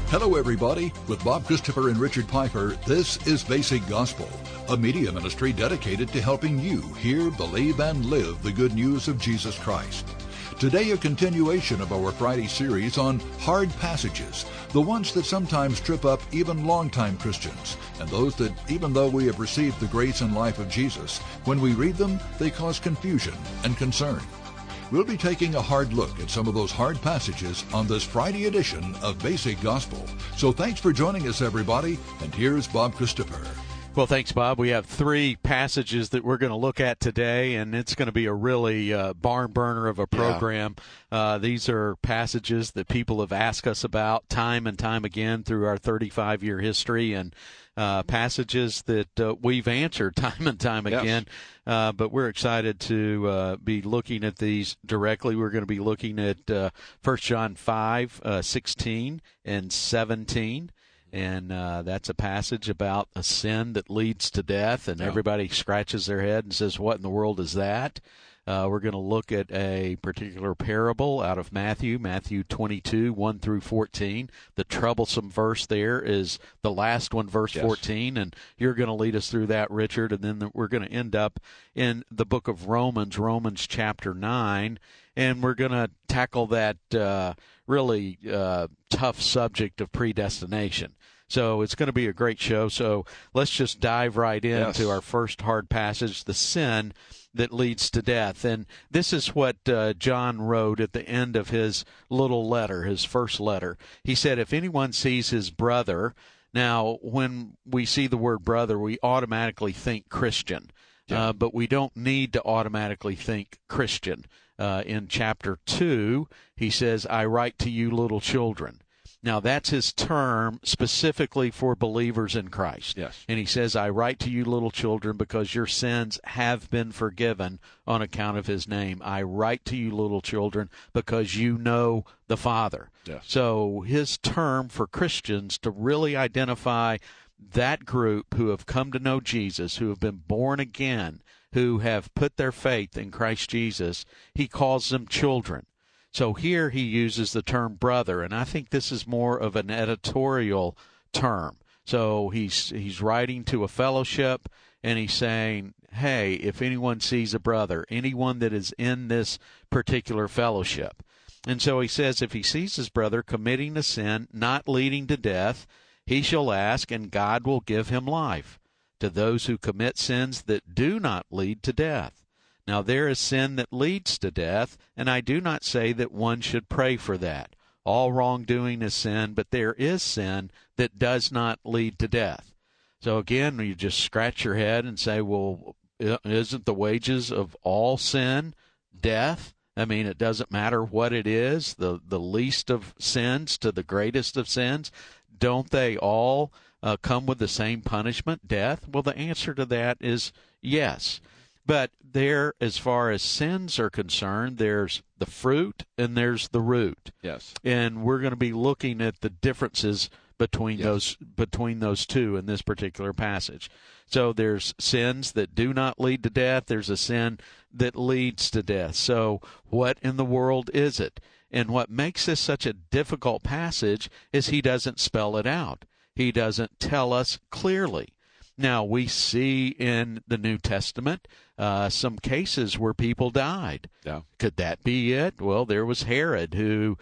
Hello, everybody. With Bob Christopher and Richard Piper, this is Basic Gospel, a media ministry dedicated to helping you hear, believe, and live the good news of Jesus Christ. Today, a continuation of our Friday series on hard passages, the ones that sometimes trip up even longtime Christians, and those that, even though we have received the grace and life of Jesus, when we read them, they cause confusion and concern. We'll be taking a hard look at some of those hard passages on this Friday edition of Basic Gospel. So thanks for joining us, everybody, and here's Bob Christopher. Well, thanks, Bob. We have three passages that we're going to look at today, and it's going to be a really barn burner of a program. Yeah. These are passages that people have asked us about time and time again through our 35-year history, and passages that we've answered time and time again. Yes. But we're excited to be looking at these directly. We're going to be looking at 1 John 5:16 and 17. And that's a passage about a sin that leads to death, and everybody scratches their head and says, what in the world is that? We're going to look at a particular parable out of Matthew 22, 1 through 14. The troublesome verse there is the last one, verse 14, and you're going to lead us through that, Richard, and then we're going to end up in the book of Romans chapter 9, and we're going to tackle that really tough subject of predestination. So it's going to be a great show. So let's just dive right into our first hard passage, the sin that leads to death. And this is what John wrote at the end of his little letter, his first letter. He said, if anyone sees his brother, now when we see the word brother, we automatically think Christian, but we don't need to automatically think Christian. In chapter 2, he says, I write to you little children. Now, that's his term specifically for believers in Christ. Yes. And he says, I write to you little children because your sins have been forgiven on account of his name. I write to you little children because you know the Father. Yes. So his term for Christians to really identify that group who have come to know Jesus, who have been born again, who have put their faith in Christ Jesus, he calls them children. So here he uses the term brother, and I think this is more of an editorial term. So he's writing to a fellowship, and he's saying, hey, if anyone sees a brother, anyone that is in this particular fellowship. And so he says, if he sees his brother committing a sin not leading to death, he shall ask, and God will give him life. To those who commit sins that do not lead to death. Now there is sin that leads to death, and I do not say that one should pray for that. All wrongdoing is sin, but there is sin that does not lead to death. So again, you just scratch your head and say, well, isn't the wages of all sin death? I mean, it doesn't matter what it is, the least of sins to the greatest of sins. Don't they all come with the same punishment, death? Well, the answer to that is yes. But there, as far as sins are concerned, there's the fruit and there's the root. Yes. And we're going to be looking at the differences between those two in this particular passage. So there's sins that do not lead to death. There's a sin that leads to death. So what in the world is it? And what makes this such a difficult passage is he doesn't spell it out. He doesn't tell us clearly. Now, we see in the New Testament some cases where people died. Yeah. Could that be it? Well, there was Herod who,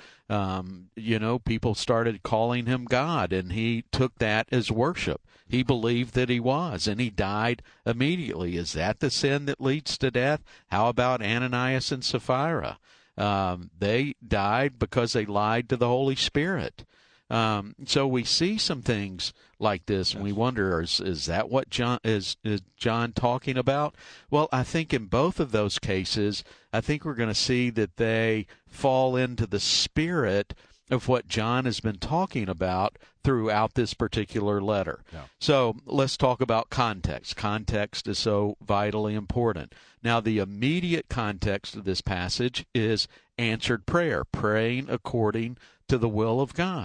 people started calling him God, and he took that as worship. He believed that he was, and he died immediately. Is that the sin that leads to death? How about Ananias and Sapphira? They died because they lied to the Holy Spirit. So we see some things like this, and we wonder, is that what John is John talking about? Well, I think in both of those cases, I think we're going to see that they fall into the spirit of what John has been talking about throughout this particular letter. Yeah. So let's talk about context. Context is so vitally important. Now, the immediate context of this passage is answered prayer, praying according to the will of God.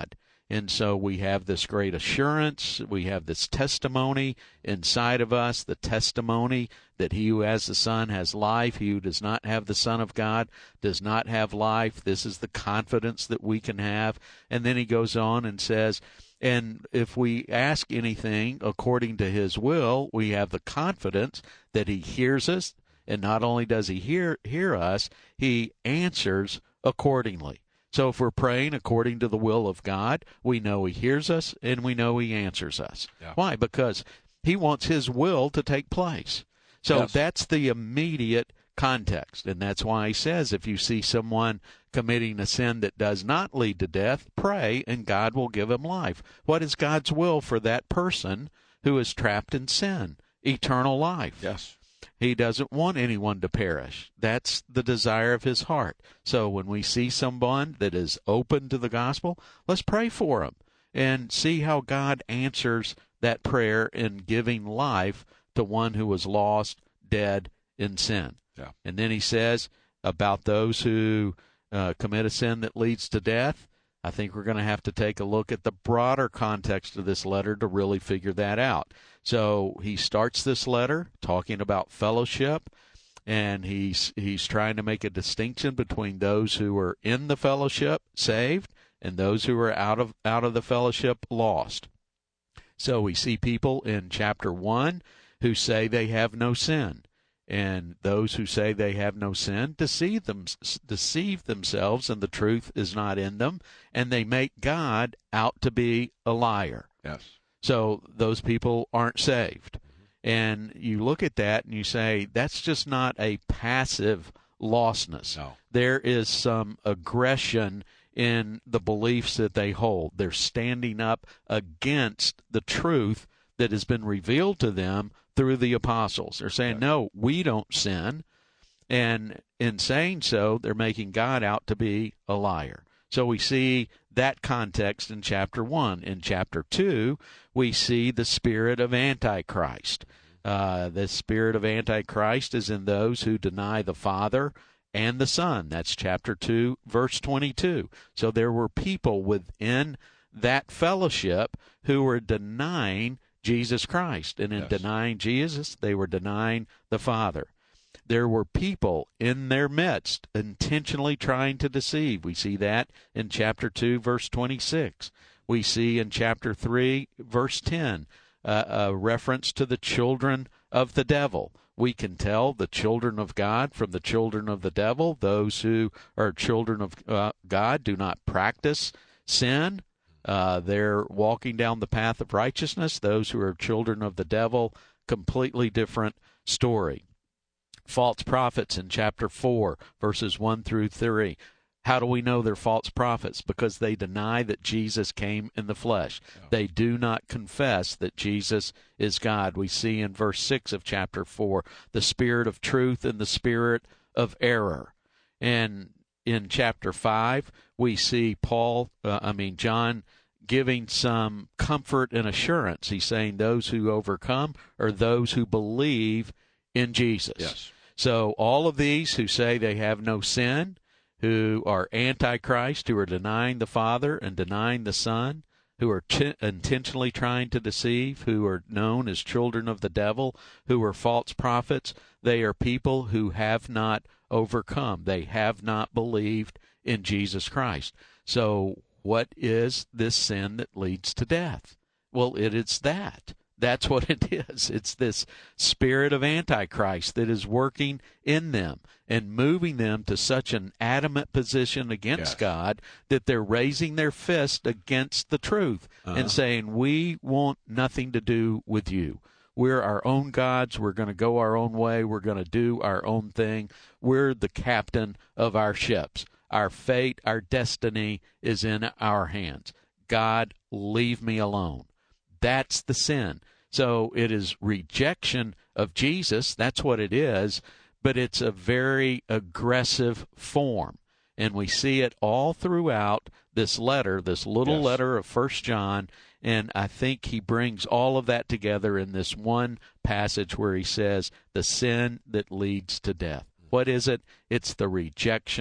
And so we have this great assurance. We have this testimony inside of us, the testimony that he who has the Son has life. He who does not have the Son of God does not have life. This is the confidence that we can have. And then he goes on and says, and if we ask anything according to his will, we have the confidence that he hears us. And not only does he hear us, he answers accordingly. So if we're praying according to the will of God, we know he hears us and we know he answers us. Yeah. Why? Because he wants his will to take place. So Yes. that's the immediate context. And that's why he says if you see someone committing a sin that does not lead to death, pray and God will give him life. What is God's will for that person who is trapped in sin? Eternal life. Yes. He doesn't want anyone to perish. That's the desire of his heart. So when we see someone that is open to the gospel, let's pray for them and see how God answers that prayer in giving life to one who was lost, dead in sin. Yeah. And then he says about those who commit a sin that leads to death, I think we're going to have to take a look at the broader context of this letter to really figure that out. So he starts this letter talking about fellowship, and he's trying to make a distinction between those who are in the fellowship, saved, and those who are out of the fellowship, lost. So we see people in chapter 1 who say they have no sin. And those who say they have no sin deceive themselves, and the truth is not in them, and they make God out to be a liar. Yes. So those people aren't saved. And you look at that and you say, that's just not a passive lostness. No. There is some aggression in the beliefs that they hold. They're standing up against the truth that has been revealed to them through the apostles. They're saying, no, we don't sin. And in saying so, they're making God out to be a liar. So we see that context in chapter 1. In chapter 2, we see the spirit of Antichrist. The spirit of Antichrist is in those who deny the Father and the Son. That's chapter 2, verse 22. So there were people within that fellowship who were denying Jesus Christ. And in denying Jesus, they were denying the Father. There were people in their midst intentionally trying to deceive. We see that in chapter 2, verse 26. We see in chapter 3, verse 10, a reference to the children of the devil. We can tell the children of God from the children of the devil. Those who are children of God do not practice sin. They're walking down the path of righteousness. Those who are children of the devil, completely different story. False prophets in chapter 4, verses 1 through 3. How do we know they're false prophets? Because they deny that Jesus came in the flesh. Yeah. They do not confess that Jesus is God. We see in verse 6 of chapter 4, the spirit of truth and the spirit of error. And in chapter 5, we see John giving some comfort and assurance. He's saying those who overcome are those who believe in Jesus. Yes. So all of these who say they have no sin, who are antichrist, who are denying the Father and denying the Son, who are intentionally trying to deceive, who are known as children of the devil, who are false prophets, they are people who have not overcome. They have not believed in Jesus Christ. So what is this sin that leads to death? Well, it is that. That's what it is. It's this spirit of Antichrist that is working in them and moving them to such an adamant position against God that they're raising their fist against the truth and saying, we want nothing to do with you. We're our own gods. We're going to go our own way. We're going to do our own thing. We're the captain of our ships. Our fate, our destiny is in our hands. God, leave me alone. That's the sin. So it is rejection of Jesus. That's what it is. But it's a very aggressive form. And we see it all throughout this letter, this little letter of 1 John. And I think he brings all of that together in this one passage where he says, the sin that leads to death. What is it? It's the rejection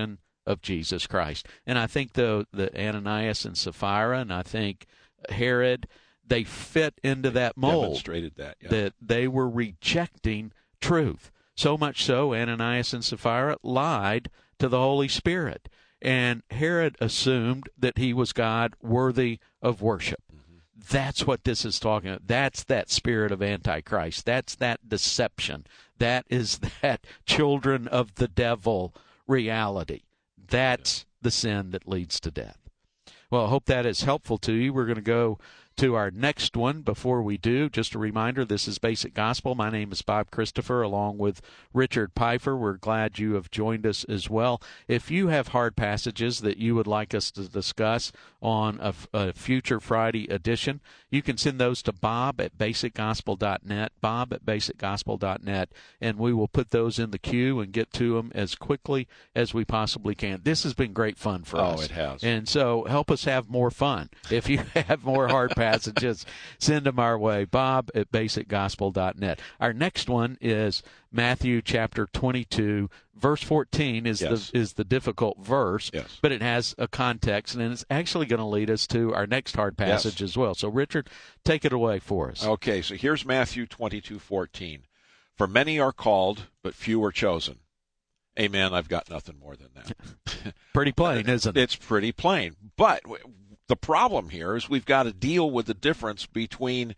of Jesus Christ. And I think, though, the Ananias and Sapphira, and I think Herod, they fit into that mold. Demonstrated that, yeah. That they were rejecting truth. So much so, Ananias and Sapphira lied to the Holy Spirit. And Herod assumed that he was God worthy of worship. That's what this is talking about. That's that spirit of Antichrist. That's that deception. That is that children of the devil reality. That's the sin that leads to death. Well, I hope that is helpful to you. We're going to go to our next one. Before we do, just a reminder, this is Basic Gospel. My name is Bob Christopher, along with Richard Pfeiffer. We're glad you have joined us as well. If you have hard passages that you would like us to discuss on a future Friday edition, you can send those to bob@basicgospel.net, bob@basicgospel.net, and we will put those in the queue and get to them as quickly as we possibly can. This has been great fun for us. Oh, it has. And so help us have more fun. If you have more hard passages, send them our way, bob@basicgospel.net. Our next one is Matthew chapter 22, verse 14 is the difficult verse, but it has a context, and it's actually going to lead us to our next hard passage as well. So, Richard, take it away for us. Okay, so here's Matthew 22:14. For many are called, but few are chosen. Amen, I've got nothing more than that. Pretty plain, isn't it? It's pretty plain. But the problem here is we've got to deal with the difference between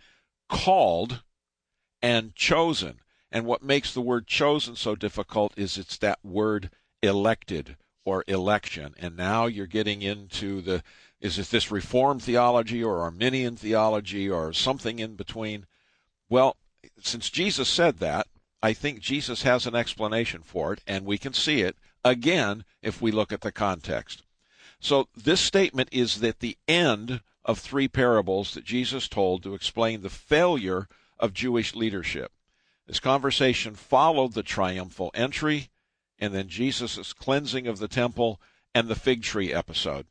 called and chosen. And what makes the word chosen so difficult is it's that word elected or election. And now you're getting into is it this Reformed theology or Arminian theology or something in between? Well, since Jesus said that, I think Jesus has an explanation for it, and we can see it, again, if we look at the context. So this statement is at the end of 3 parables that Jesus told to explain the failure of Jewish leadership. This conversation followed the triumphal entry, and then Jesus' cleansing of the temple, and the fig tree episode.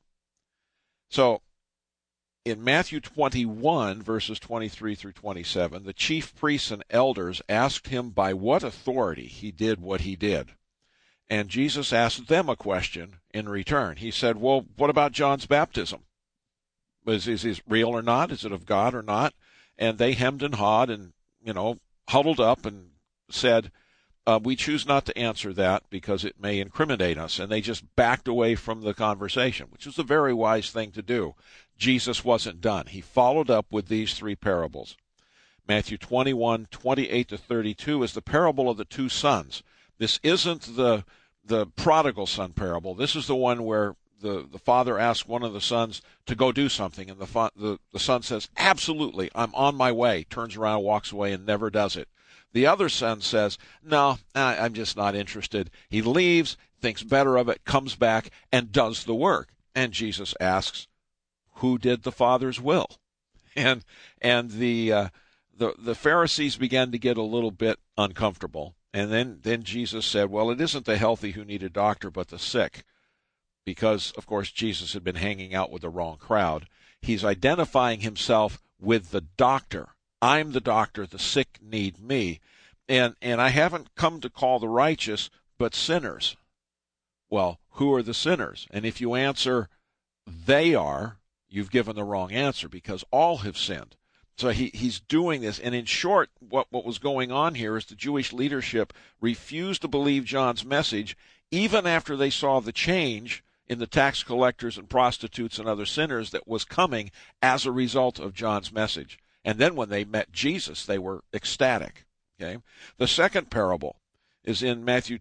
So, in Matthew 21, verses 23 through 27, the chief priests and elders asked him by what authority he did what he did. And Jesus asked them a question in return. He said, well, what about John's baptism? Is it real or not? Is it of God or not? And they hemmed and hawed and, huddled up and said, we choose not to answer that because it may incriminate us. And they just backed away from the conversation, which was a very wise thing to do. Jesus wasn't done. He followed up with these 3 parables. Matthew 21, 28 to 32 is the parable of the 2 sons. This isn't the prodigal son parable. This is the one where the father asks one of the sons to go do something, and the son says, absolutely, I'm on my way, turns around, walks away, and never does it. The other son says, no, I'm just not interested. He leaves, thinks better of it, comes back, and does the work. And Jesus asks, who did the Father's will? And the Pharisees began to get a little bit uncomfortable. And then Jesus said, well, it isn't the healthy who need a doctor, but the sick. Because, of course, Jesus had been hanging out with the wrong crowd. He's identifying himself with the doctor. I'm the doctor, the sick need me. And I haven't come to call the righteous, but sinners. Well, who are the sinners? And if you answer, they are, you've given the wrong answer, because all have sinned. So he's doing this. And in short, what was going on here is the Jewish leadership refused to believe John's message, even after they saw the change in the tax collectors and prostitutes and other sinners that was coming as a result of John's message. And then when they met Jesus, they were ecstatic. Okay? The second parable is in Matthew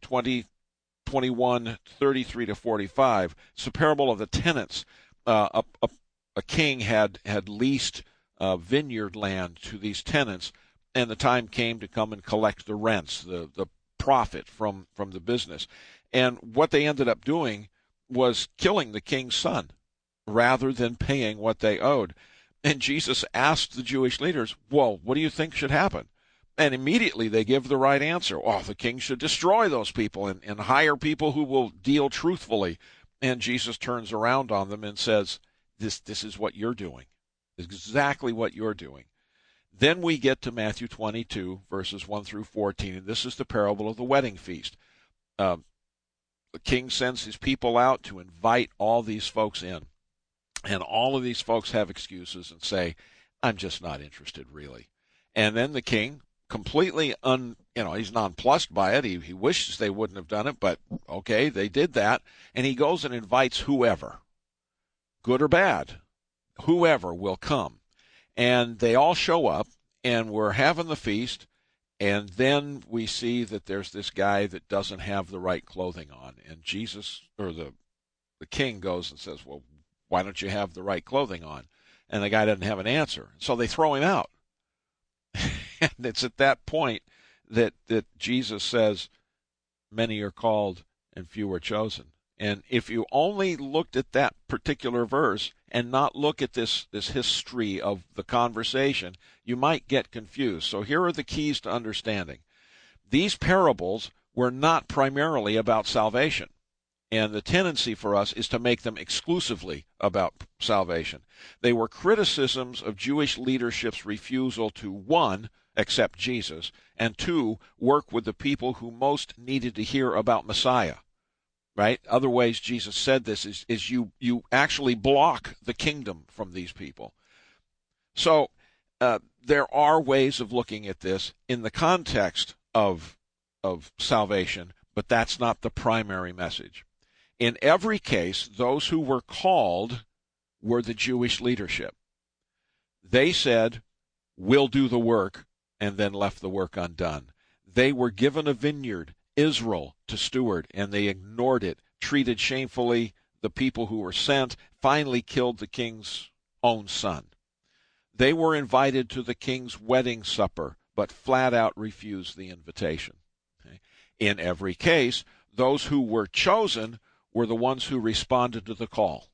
21, 33 to 45. It's the parable of the tenants. A king had leased vineyard land to these tenants, and the time came to come and collect the rents, the profit from the business. And what they ended up doing was killing the king's son rather than paying what they owed. And Jesus asked the Jewish leaders, well, what do you think should happen? And immediately they give the right answer. Oh, the king should destroy those people and hire people who will deal truthfully. And Jesus turns around on them and says, this is what you're doing. Exactly what you're doing. Then we get to Matthew 22, verses 1 through 14, and this is the parable of the wedding feast. the king sends his people out to invite all these folks in. And all of these folks have excuses and say, I'm just not interested, really. And then the king, completely he's nonplussed by it. He wishes they wouldn't have done it, but okay, they did that. And he goes and invites whoever, good or bad, whoever will come. And they all show up, and we're having the feast. And then we see that there's this guy that doesn't have the right clothing on. And Jesus, or the king, goes and says, well, why don't you have the right clothing on? And the guy doesn't have an answer. So they throw him out. And it's at that point that Jesus says, many are called and few are chosen. And if you only looked at that particular verse and not look at this history of the conversation, you might get confused. So here are the keys to understanding. These parables were not primarily about salvation. And the tendency for us is to make them exclusively about salvation. They were criticisms of Jewish leadership's refusal to, 1, accept Jesus, and 2, work with the people who most needed to hear about Messiah. Right? Other ways Jesus said this is you actually block the kingdom from these people. So there are ways of looking at this in the context of salvation, but that's not the primary message. In every case, those who were called were the Jewish leadership. They said, we'll do the work, and then left the work undone. They were given a vineyard, Israel, to steward, and they ignored it, treated shamefully the people who were sent, finally killed the king's own son. They were invited to the king's wedding supper, but flat out refused the invitation. Okay? In every case, those who were chosen were the ones who responded to the call.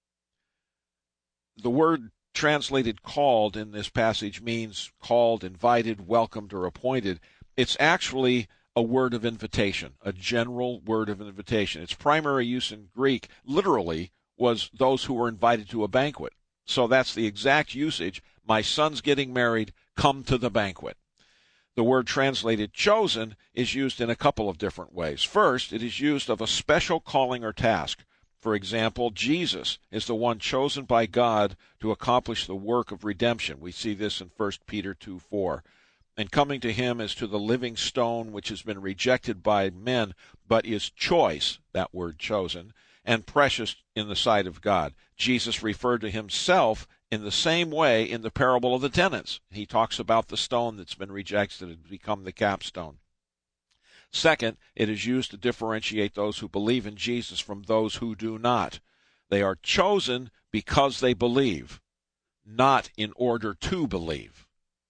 The word translated called in this passage means called, invited, welcomed, or appointed. It's actually a word of invitation, a general word of invitation. Its primary use in Greek literally was those who were invited to a banquet. So that's the exact usage. My son's getting married, come to the banquet. The word translated chosen is used in a couple of different ways. First, it is used of a special calling or task. For example, Jesus is the one chosen by God to accomplish the work of redemption. We see this in 1 Peter 2:4. And coming to him as to the living stone which has been rejected by men, but is choice, that word chosen, and precious in the sight of God. Jesus referred to himself in the same way in the parable of the tenants. He talks about the stone that's been rejected and become the capstone. Second, it is used to differentiate those who believe in Jesus from those who do not. They are chosen because they believe, not in order to believe.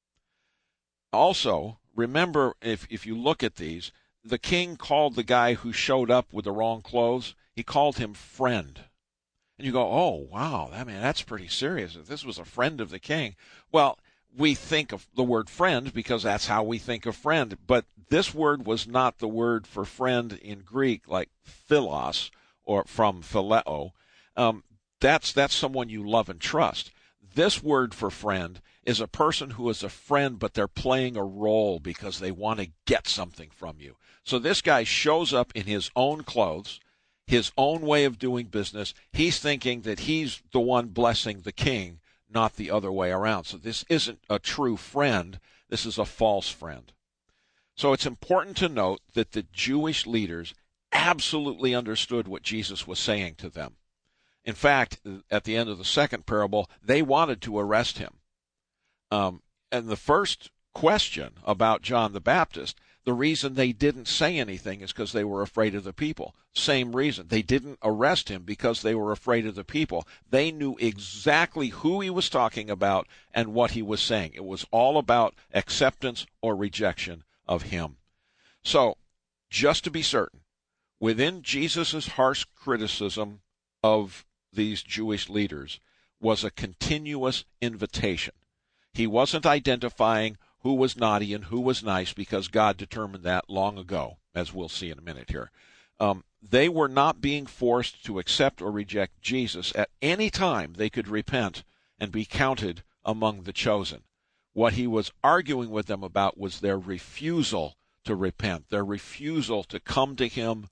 Also, remember, if you look at these, the king called the guy who showed up with the wrong clothes, he called him friend. And you go, oh, wow, that's pretty serious. If this was a friend of the king. Well, we think of the word friend because that's how we think of friend. But this word was not the word for friend in Greek, like philos, or from phileo. That's someone you love and trust. This word for friend is a person who is a friend, but they're playing a role because they want to get something from you. So this guy shows up in his own clothes, his own way of doing business. He's thinking that he's the one blessing the king, not the other way around. So this isn't a true friend. This is a false friend. So it's important to note that the Jewish leaders absolutely understood what Jesus was saying to them. In fact, at the end of the second parable, they wanted to arrest him. And the first question about John the Baptist, the reason they didn't say anything is because they were afraid of the people. Same reason. They didn't arrest him because they were afraid of the people. They knew exactly who he was talking about and what he was saying. It was all about acceptance or rejection of him. So, just to be certain, within Jesus' harsh criticism of these Jewish leaders was a continuous invitation. He wasn't identifying who was naughty and who was nice because God determined that long ago, as we'll see in a minute here. They were not being forced to accept or reject Jesus. At any time, they could repent and be counted among the chosen. What he was arguing with them about was their refusal to repent, their refusal to come to him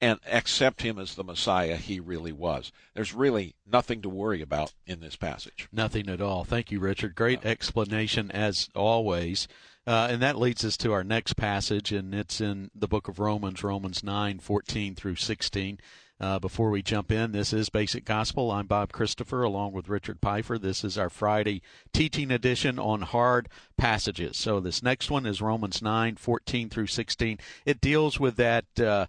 and accept him as the Messiah he really was. There's really nothing to worry about in this passage. Nothing at all. Thank you, Richard. Great explanation as always. And that leads us to our next passage, and it's in the book of Romans, Romans 9:14 through 16. Before we jump in, this is Basic Gospel. I'm Bob Christopher along with Richard Pfeiffer. This is our Friday teaching edition on hard passages. So this next one is Romans 9:14 through 16. It deals with that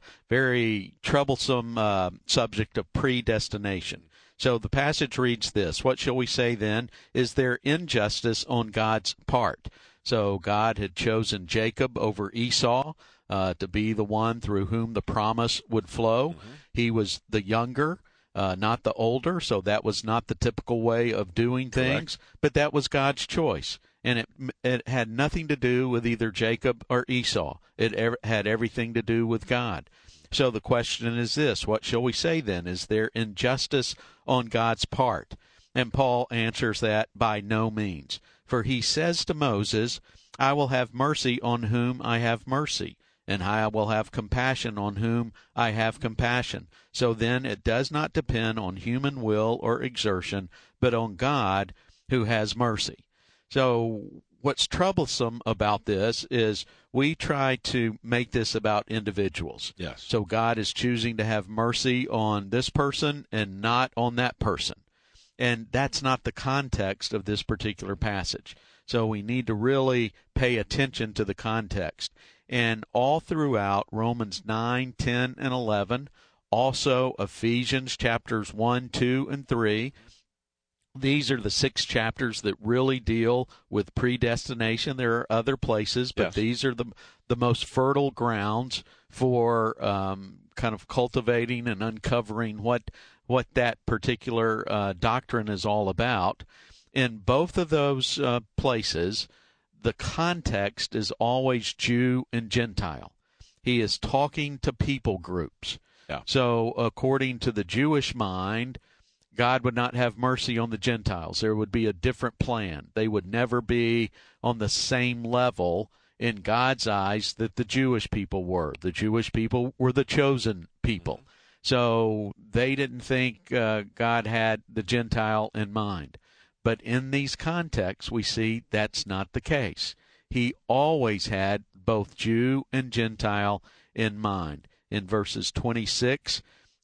very troublesome subject of predestination. So the passage reads this: "What shall we say then? Is there injustice on God's part?" So God had chosen Jacob over Esau to be the one through whom the promise would flow. Mm-hmm. He was the younger, not the older, so that was not the typical way of doing things. Correct. But that was God's choice, and it had nothing to do with either Jacob or Esau. It had everything to do with God. So the question is this: what shall we say then? Is there injustice on God's part? And Paul answers that by no means. For he says to Moses, "I will have mercy on whom I have mercy, and I will have compassion on whom I have compassion." So then it does not depend on human will or exertion, but on God who has mercy. So what's troublesome about this is we try to make this about individuals. Yes. So God is choosing to have mercy on this person and not on that person. And that's not the context of this particular passage. So we need to really pay attention to the context. And all throughout Romans 9, 10, and 11, also Ephesians chapters 1, 2, and 3, these are the 6 chapters that really deal with predestination. There are other places, but yes, these are the most fertile grounds for kind of cultivating and uncovering what that particular doctrine is all about. In both of those places, the context is always Jew and Gentile. He is talking to people groups. Yeah. So according to the Jewish mind, God would not have mercy on the Gentiles. There would be a different plan. They would never be on the same level in God's eyes that the Jewish people were. The Jewish people were the chosen people. So they didn't think God had the Gentile in mind. But in these contexts, we see that's not the case. He always had both Jew and Gentile in mind. In verses 26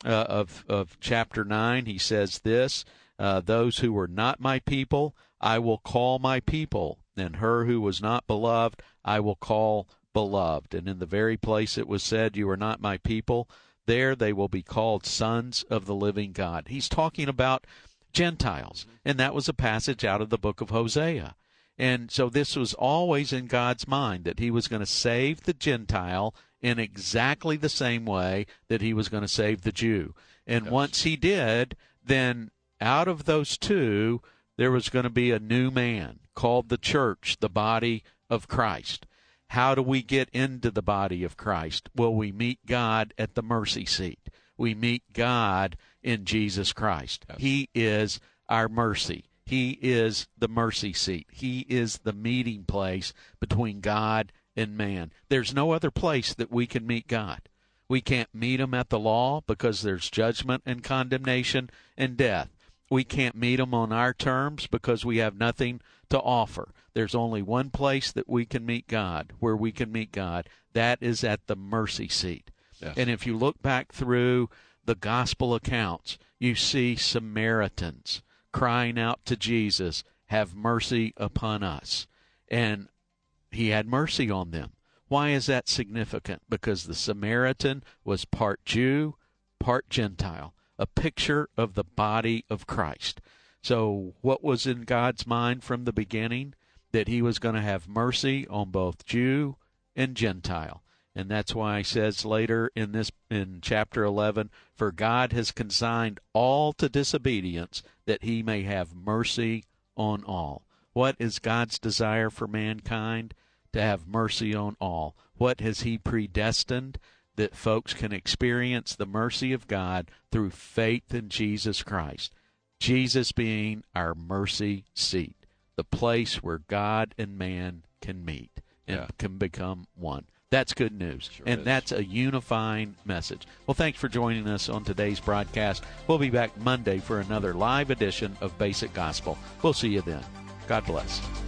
of chapter 9, he says this: "Those who were not my people, I will call my people, and her who was not beloved, I will call beloved." And in the very place it was said, "You are not my people," there they will be called sons of the living God. He's talking about Gentiles, and that was a passage out of the book of Hosea. And so this was always in God's mind, that he was going to save the Gentile in exactly the same way that he was going to save the Jew. And yes, once he did, then out of those two, there was going to be a new man called the church, the body of Christ. How do we get into the body of Christ? Well, we meet God at the mercy seat. We meet God in Jesus Christ. Yes. He is our mercy. He is the mercy seat. He is the meeting place between God and man. There's no other place that we can meet God. We can't meet him at the law because there's judgment and condemnation and death. We can't meet him on our terms because we have nothing to offer. There's only one place that we can meet God, where we can meet God. That is at the mercy seat. Yes. And if you look back through the gospel accounts, you see Samaritans crying out to Jesus, "Have mercy upon us." And he had mercy on them. Why is that significant? Because the Samaritan was part Jew, part Gentile, a picture of the body of Christ. So what was in God's mind from the beginning? That he was going to have mercy on both Jew and Gentile. And that's why he says later in chapter 11, "For God has consigned all to disobedience, that he may have mercy on all." What is God's desire for mankind? To have mercy on all. What has he predestined? That folks can experience the mercy of God through faith in Jesus Christ. Jesus being our mercy seat, the place where God and man can meet and can become one. That's good news, Sure and is. that's a unifying message. Well, thanks for joining us on today's broadcast. We'll be back Monday for another live edition of Basic Gospel. We'll see you then. God bless.